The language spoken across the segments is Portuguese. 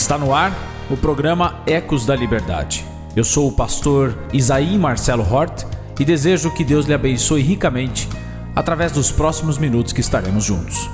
Está no ar o programa Ecos da Liberdade. Eu sou o pastor Isaí Marcelo Hort e desejo que Deus lhe abençoe ricamente através dos próximos minutos que estaremos juntos.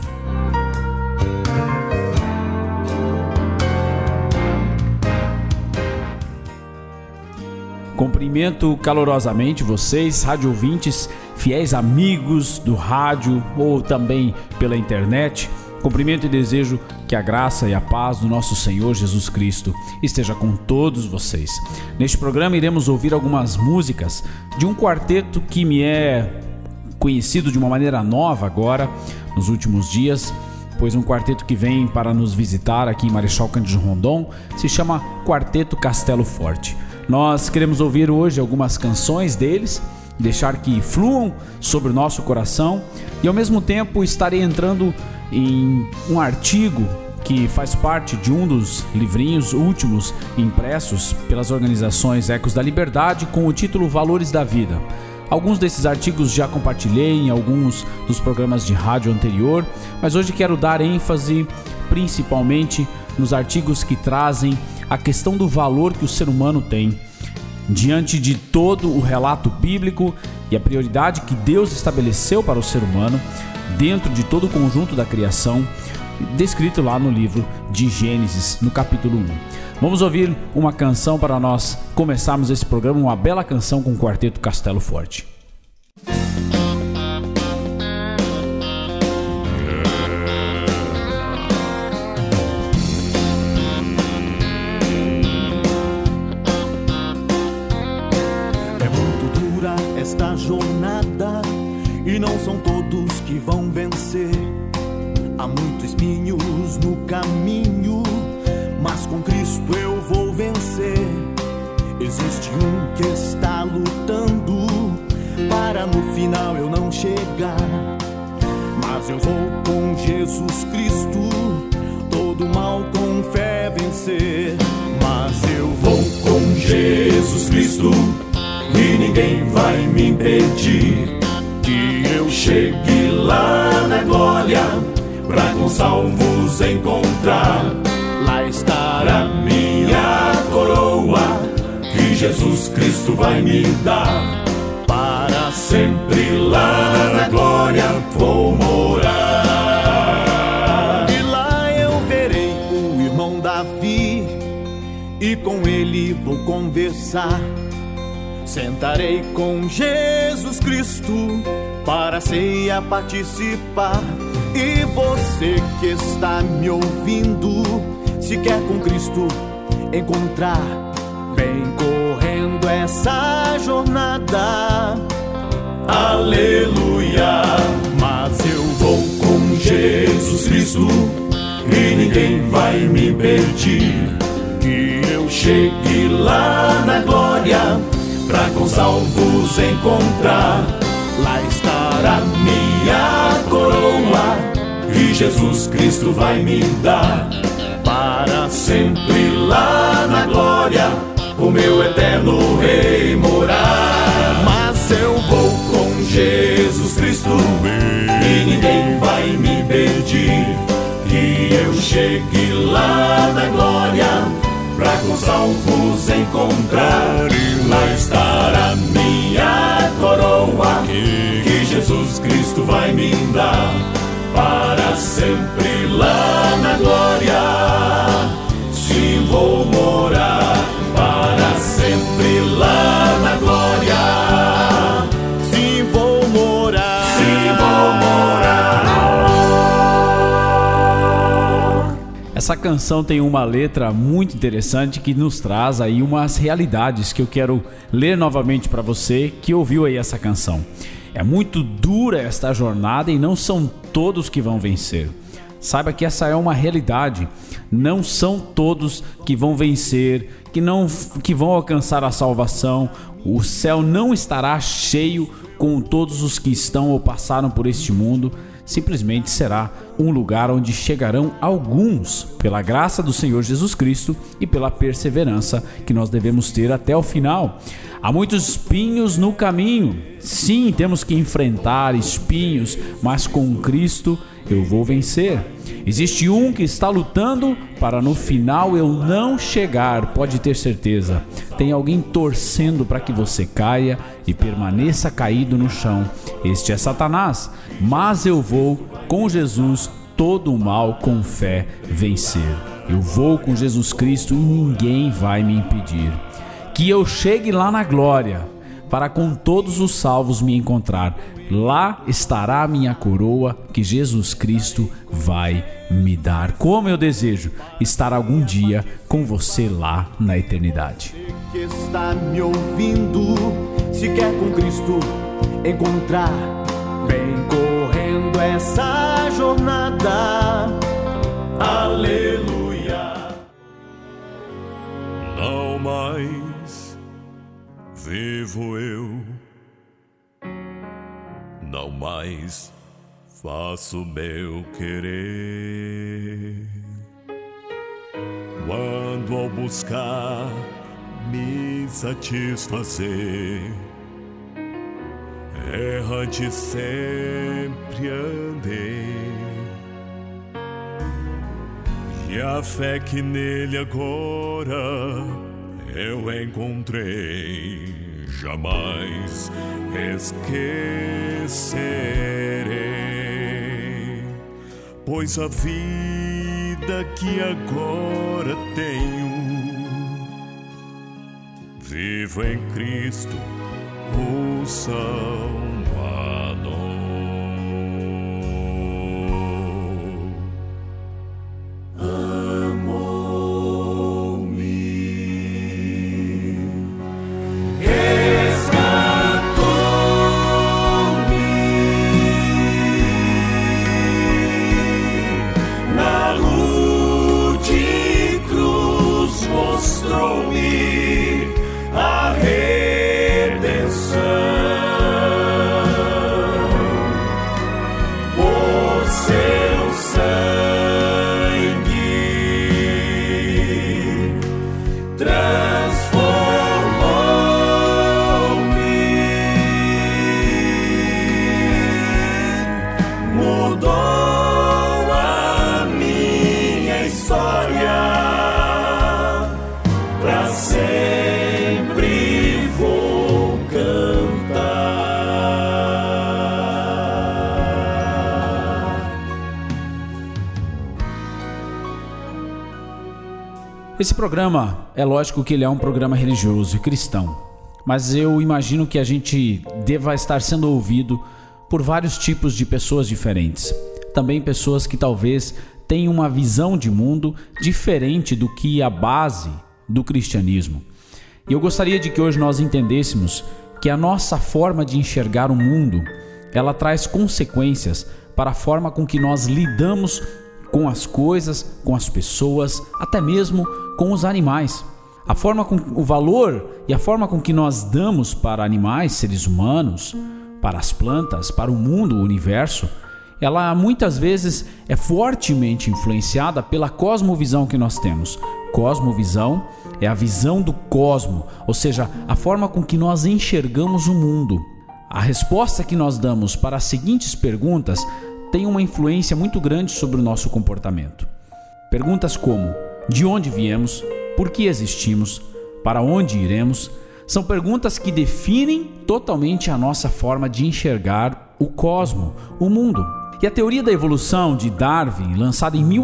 Cumprimento calorosamente vocês, rádio ouvintes, fiéis amigos do rádio ou também pela internet. Cumprimento e desejo que a graça e a paz do nosso Senhor Jesus Cristo esteja com todos vocês. Neste programa iremos ouvir algumas músicas de um quarteto que me é conhecido de uma maneira nova agora, nos últimos dias, pois um quarteto que vem para nos visitar aqui em Marechal Cândido Rondon se chama Quarteto Castelo Forte. Nós queremos ouvir hoje algumas canções deles, deixar que fluam sobre o nosso coração e ao mesmo tempo estarei entrando em um artigo que faz parte de um dos livrinhos últimos impressos pelas organizações Ecos da Liberdade com o título Valores da Vida. Alguns desses artigos já compartilhei em alguns dos programas de rádio anterior, mas hoje quero dar ênfase principalmente nos artigos que trazem a questão do valor que o ser humano tem diante de todo o relato bíblico e a prioridade que Deus estabeleceu para o ser humano dentro de todo o conjunto da criação, descrito lá no livro de Gênesis, no capítulo 1. Vamos ouvir uma canção para nós começarmos esse programa, uma bela canção com o Quarteto Castelo Forte. É muito dura esta jornada e não são todos que vão vencer. Há muitos espinhos no caminho, mas com Cristo eu vou vencer. Existe um que está lutando para no final eu não chegar, mas eu vou com Jesus Cristo, todo mal com fé vencer. Mas eu vou com Jesus Cristo e ninguém vai me impedir que eu chegue lá na glória pra com salvos encontrar. Lá estará minha coroa que Jesus Cristo vai me dar. Para sempre lá na glória vou morar. E lá eu verei o irmão Davi e com ele vou conversar. Sentarei com Jesus Cristo para a ceia participar. E você que está me ouvindo, se quer com Cristo encontrar, vem correndo essa jornada. Aleluia! Mas eu vou com Jesus Cristo e ninguém vai me impedir que eu chegue lá na glória pra com salvos encontrar. Lá estará minha coroa que Jesus Cristo vai me dar. Para sempre lá na glória o meu eterno rei morar. Mas eu vou com Jesus Cristo e ninguém vai me impedir que eu chegue lá na glória pra com salvos encontrar. Lá estará minha coroa que Jesus Cristo vai me dar. Para sempre lá na glória, sim, vou morar. Para sempre lá na glória, sim, vou morar. Sim, vou morar. Essa canção tem uma letra muito interessante que nos traz aí umas realidades que eu quero ler novamente para você que ouviu aí essa canção. É muito dura esta jornada e não são todos que vão vencer. Saiba que essa é uma realidade. Não são todos que vão vencer, que vão alcançar a salvação. O céu não estará cheio com todos os que estão ou passaram por este mundo. Simplesmente será um lugar onde chegarão alguns pela graça do Senhor Jesus Cristo e pela perseverança que nós devemos ter até o final. Há muitos espinhos no caminho. Sim, temos que enfrentar espinhos, mas com Cristo eu vou vencer. Existe um que está lutando para no final eu não chegar, pode ter certeza. Tem alguém torcendo para que você caia e permaneça caído no chão. Este é Satanás, mas eu vou com Jesus todo o mal com fé vencer. Eu vou com Jesus Cristo e ninguém vai me impedir. Que eu chegue lá na glória, para com todos os salvos me encontrar. Lá estará a minha coroa que Jesus Cristo vai me dar. Como eu desejo estar algum dia com você lá na eternidade. Que está me ouvindo, se quer com Cristo encontrar, vem correndo essa jornada. Aleluia. Não mais vivo eu, não mais faço meu querer. Quando ao buscar me satisfazer, errante sempre andei. E a fé que nele agora eu encontrei, jamais esquecerei. Pois a vida que agora tenho, vivo em Cristo, o Salvador. Esse programa, é lógico que ele é um programa religioso e cristão, mas eu imagino que a gente deva estar sendo ouvido por vários tipos de pessoas diferentes. Também pessoas que talvez tenham uma visão de mundo diferente do que a base do cristianismo. E eu gostaria de que hoje nós entendêssemos que a nossa forma de enxergar o mundo, ela traz consequências para a forma com que nós lidamos com as coisas, com as pessoas, até mesmo com os animais. A forma com o valor e a forma com que nós damos para animais, seres humanos, para as plantas, para o mundo, o universo, ela muitas vezes é fortemente influenciada pela cosmovisão que nós temos. Cosmovisão é a visão do cosmo, ou seja, a forma com que nós enxergamos o mundo. A resposta que nós damos para as seguintes perguntas tem uma influência muito grande sobre o nosso comportamento. Perguntas como: de onde viemos? Por que existimos? Para onde iremos? São perguntas que definem totalmente a nossa forma de enxergar o cosmo, o mundo. E a teoria da evolução de Darwin, lançada em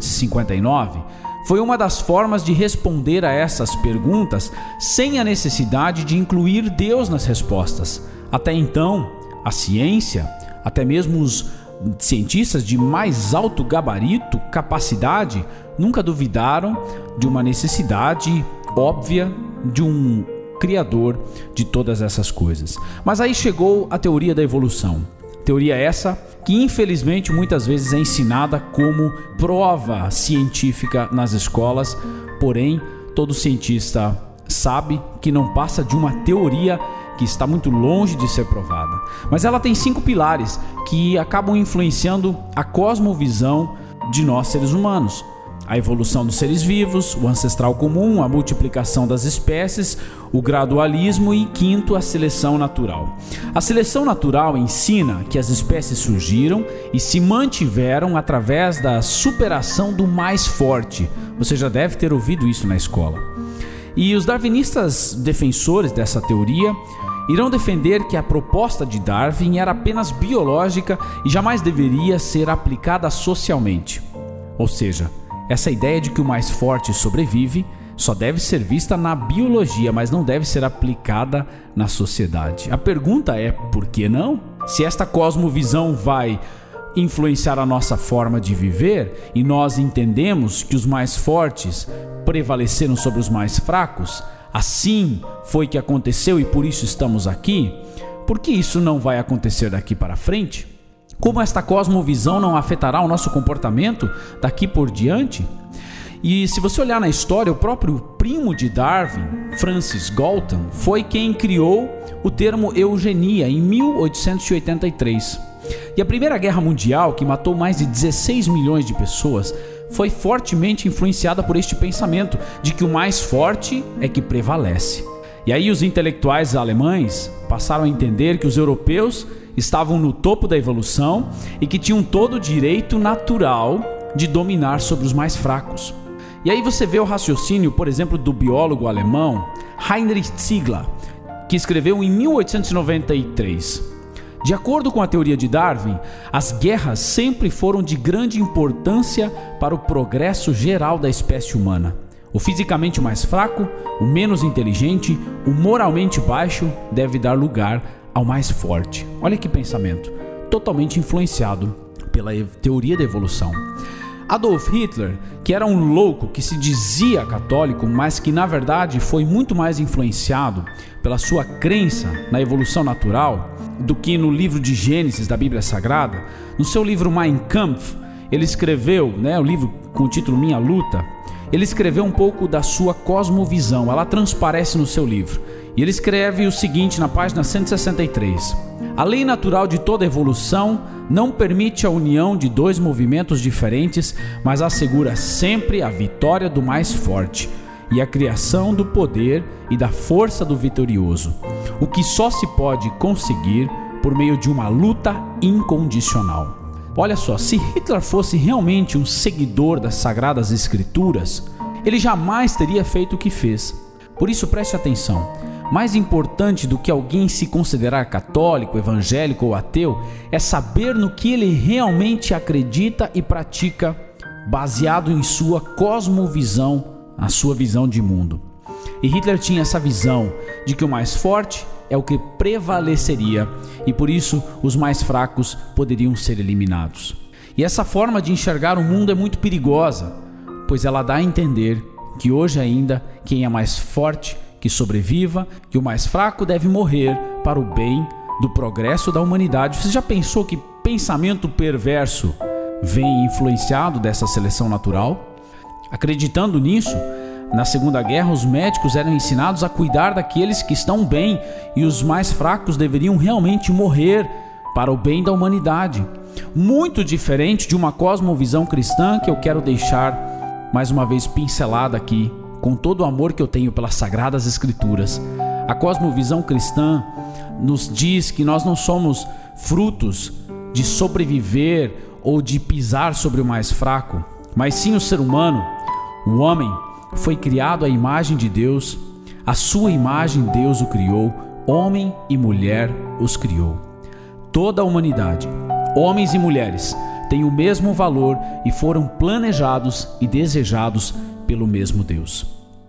1859, foi uma das formas de responder a essas perguntas sem a necessidade de incluir Deus nas respostas. Até então, a ciência, até mesmo os cientistas de mais alto gabarito, capacidade, nunca duvidaram de uma necessidade óbvia de um criador de todas essas coisas. Mas aí chegou a teoria da evolução. Teoria essa que infelizmente muitas vezes é ensinada como prova científica nas escolas, porém todo cientista sabe que não passa de uma teoria que está muito longe de ser provada. Mas ela tem 5 pilares que acabam influenciando a cosmovisão de nós seres humanos. a evolução dos seres vivos, o ancestral comum, a multiplicação das espécies, o gradualismo e, quinto, a seleção natural. A seleção natural ensina que as espécies surgiram e se mantiveram através da superação do mais forte. Você já deve ter ouvido isso na escola. E os darwinistas defensores dessa teoria irão defender que a proposta de Darwin era apenas biológica e jamais deveria ser aplicada socialmente. Ou seja, essa ideia de que o mais forte sobrevive só deve ser vista na biologia, mas não deve ser aplicada na sociedade. A pergunta é, por que não? Se esta cosmovisão vai influenciar a nossa forma de viver e nós entendemos que os mais fortes prevaleceram sobre os mais fracos, assim foi que aconteceu e por isso estamos aqui, por que isso não vai acontecer daqui para frente? Como esta cosmovisão não afetará o nosso comportamento daqui por diante? E se você olhar na história, o próprio primo de Darwin, Francis Galton, foi quem criou o termo eugenia em 1883. E a Primeira Guerra Mundial, que matou mais de 16 milhões de pessoas, foi fortemente influenciada por este pensamento de que o mais forte é que prevalece. E aí os intelectuais alemães passaram a entender que os europeus estavam no topo da evolução e que tinham todo o direito natural de dominar sobre os mais fracos. E aí você vê o raciocínio, por exemplo, do biólogo alemão Heinrich Ziegler, que escreveu em 1893. De acordo com a teoria de Darwin, as guerras sempre foram de grande importância para o progresso geral da espécie humana. O fisicamente mais fraco, o menos inteligente, o moralmente baixo deve dar lugar ao mais forte. Olha que pensamento, totalmente influenciado pela teoria da evolução. Adolf Hitler, que era um louco que se dizia católico, mas que na verdade foi muito mais influenciado pela sua crença na evolução natural do que no livro de Gênesis da Bíblia Sagrada, no seu livro Mein Kampf, ele escreveu, o livro com o título Minha Luta, ele escreveu um pouco da sua cosmovisão, ela transparece no seu livro. E ele escreve o seguinte na página 163. A lei natural de toda evolução não permite a união de dois movimentos diferentes, mas assegura sempre a vitória do mais forte e a criação do poder e da força do vitorioso, o que só se pode conseguir por meio de uma luta incondicional. Olha só, se Hitler fosse realmente um seguidor das Sagradas Escrituras, ele jamais teria feito o que fez. Por isso preste atenção. Mais importante do que alguém se considerar católico, evangélico ou ateu é saber no que ele realmente acredita e pratica, baseado em sua cosmovisão, a sua visão de mundo. E Hitler tinha essa visão de que o mais forte é o que prevaleceria e por isso os mais fracos poderiam ser eliminados. E essa forma de enxergar o mundo é muito perigosa, pois ela dá a entender que hoje ainda quem é mais forte que sobreviva, que o mais fraco deve morrer para o bem do progresso da humanidade. Você já pensou que pensamento perverso vem influenciado dessa seleção natural? Acreditando nisso, na Segunda Guerra os médicos eram ensinados a cuidar daqueles que estão bem e os mais fracos deveriam realmente morrer para o bem da humanidade. Muito diferente de uma cosmovisão cristã que eu quero deixar mais uma vez pincelada aqui, com todo o amor que eu tenho pelas Sagradas Escrituras. A cosmovisão cristã nos diz que nós não somos frutos de sobreviver ou de pisar sobre o mais fraco, mas sim o ser humano, o homem, foi criado à imagem de Deus, a sua imagem Deus o criou, homem e mulher os criou. Toda a humanidade, homens e mulheres, têm o mesmo valor e foram planejados e desejados pelo mesmo Deus.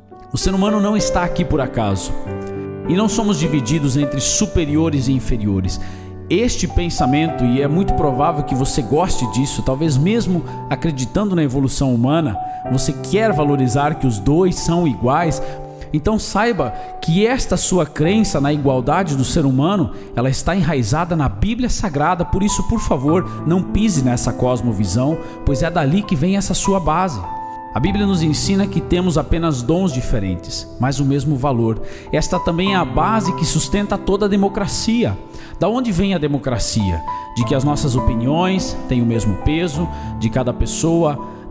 O ser humano não está aqui por acaso e não somos divididos entre superiores e inferiores. Este pensamento, e é muito provável que você goste disso, talvez mesmo acreditando na evolução humana, você quer valorizar que os dois são iguais. Então saiba que esta sua crença na igualdade do ser humano, ela está enraizada na Bíblia Sagrada. Por isso, por favor, não pise nessa cosmovisão, pois é dali que vem essa sua base. A Bíblia nos ensina que temos apenas dons diferentes, mas o mesmo valor. Esta também é a base que sustenta toda a democracia. Da onde vem a democracia? De que as nossas opiniões têm o mesmo peso, de cada pessoa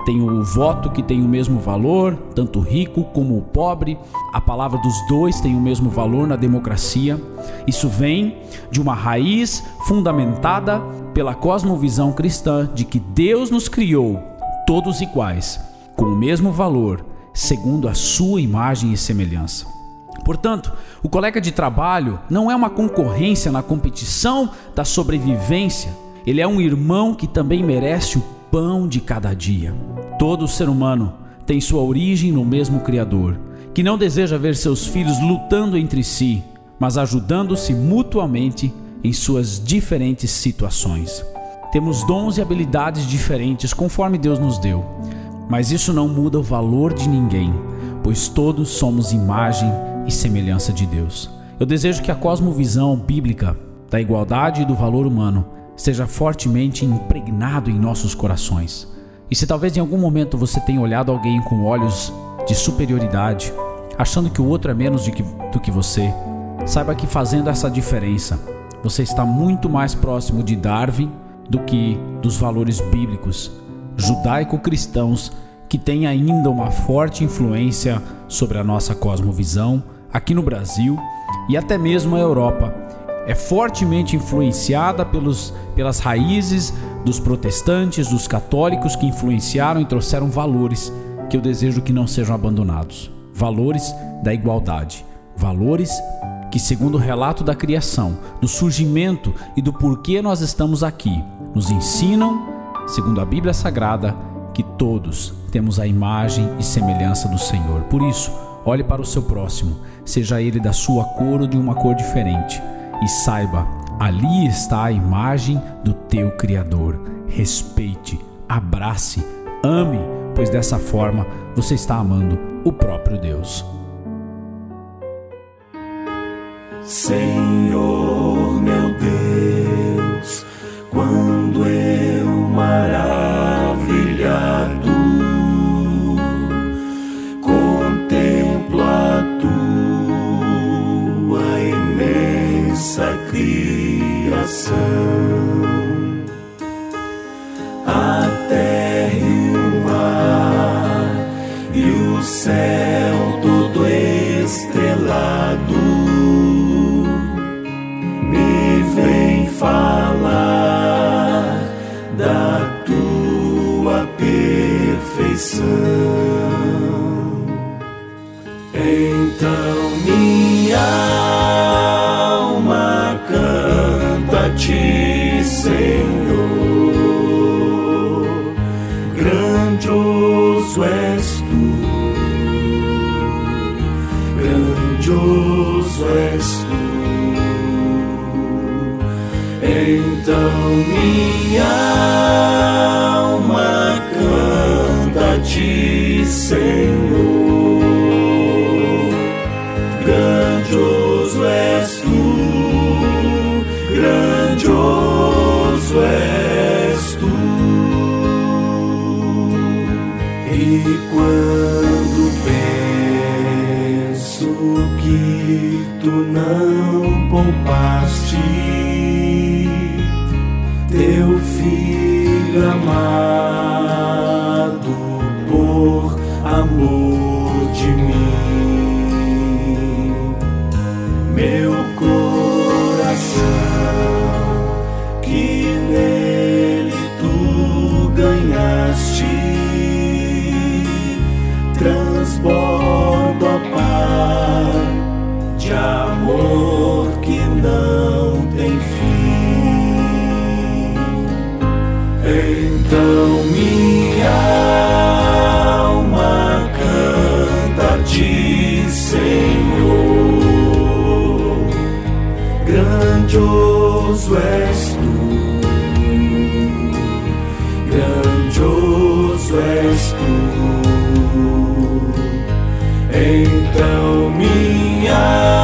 tem o voto que tem o mesmo valor, tanto o rico como o pobre. A palavra dos dois tem o mesmo valor na democracia. Isso vem de uma raiz fundamentada pela cosmovisão cristã de que Deus nos criou todos iguais, com o mesmo valor, segundo a sua imagem e semelhança. Portanto, o colega de trabalho não é uma concorrência na competição da sobrevivência. Ele é um irmão que também merece o pão de cada dia. Todo ser humano tem sua origem no mesmo Criador, que não deseja ver seus filhos lutando entre si, mas ajudando-se mutuamente em suas diferentes situações. Temos dons e habilidades diferentes conforme Deus nos deu, mas isso não muda o valor de ninguém, pois todos somos imagem e semelhança de Deus. Eu desejo que a cosmovisão bíblica da igualdade e do valor humano seja fortemente impregnado em nossos corações. E se talvez em algum momento você tenha olhado alguém com olhos de superioridade, achando que o outro é menos do que você, saiba que fazendo essa diferença, você está muito mais próximo de Darwin do que dos valores bíblicos judaico-cristãos que têm ainda uma forte influência sobre a nossa cosmovisão aqui no Brasil e até mesmo a Europa. É fortemente influenciada pelas raízes dos protestantes, dos católicos que influenciaram e trouxeram valores que eu desejo que não sejam abandonados. Valores da igualdade, valores que, segundo o relato da criação, do surgimento e do porquê nós estamos aqui, nos ensinam, segundo a Bíblia Sagrada, que todos temos a imagem e semelhança do Senhor. Por isso, olhe para o seu próximo, seja ele da sua cor ou de uma cor diferente, e saiba, ali está a imagem do teu Criador. Respeite, abrace, ame, pois dessa forma você está amando o próprio Deus. Senhor meu Deus, quando eu maravilhado contemplo a tua imensa criação, a terra e o mar e o céu todo estrelado, me vem falar da tua perfeição. Então minha alma canta a ti, Senhor, grandioso és tu, grandioso és tu. Então minha alma canta a ti, Senhor, grandioso és tu, grandioso és tu. E quando penso que tu não poupaste teu filho amado por amor de mim, meu coração que nele tu ganhaste transborda, ó Pai, de amor que não tem fim. Então minha alma canta a ti, Senhor, grandioso és tu, grandioso és tu. Então minha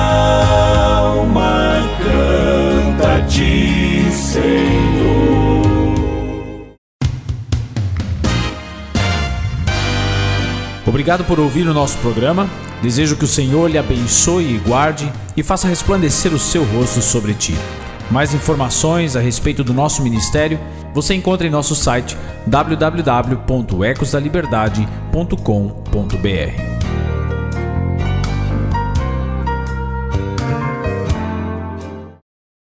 alma canta a ti, Senhor. Obrigado por ouvir o nosso programa. Desejo que o Senhor lhe abençoe e guarde e faça resplandecer o seu rosto sobre ti. Mais informações a respeito do nosso ministério você encontra em nosso site www.ecosdaliberdade.com.br.